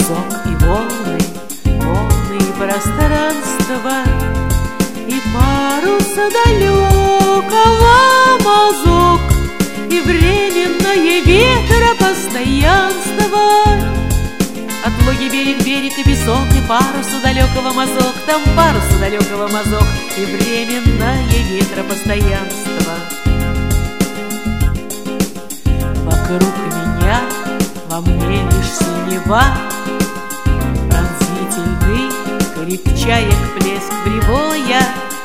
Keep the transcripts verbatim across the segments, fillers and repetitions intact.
песок и волны, волны и пространство, и парус далекого мазок, и временное ветропостоянство. Отлогий берег, берег и песок, и паруса далекого мазок, там паруса далекого мазок, и временное ветропостоянство. Вокруг меня, во мне лишь синева, пронзительный крик чаек, плеск прибоя,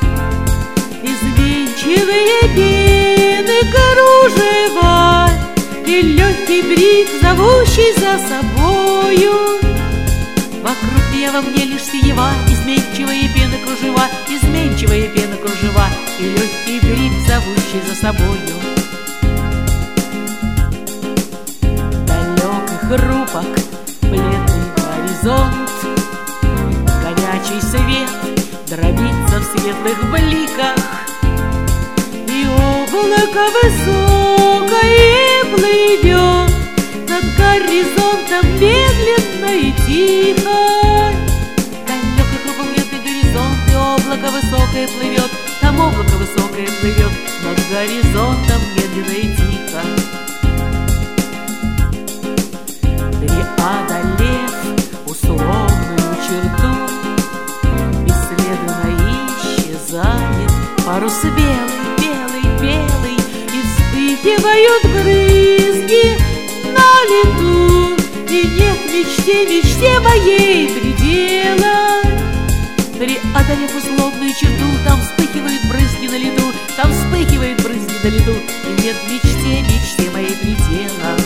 изменчивые пены кружева и легкий брик, зовущий за собою. Вокруг меня, во мне лишь синева, изменчивые пены кружева, изменчивые пены кружева и легкий брик, зовущий за собою. Далек и хрупок бледный горизонт, горячий свет дробится в светлых бликах, и облако высокое плывет над горизонтом медленно и тихо. Далек и хрупок бледный горизонт, и облако высокое плывет, там облако высокое плывет над горизонтом медленно и тихо. Преодолев условную черту, бесследно исчезает парус белый, белый, белый, и вспыхивают брызги на лету, и нет мечте, мечте моей предела. Преодолев условную черту, там вспыхивают брызги на лету, там вспыхивают брызги на лету, и нет мечте, мечте моей предела.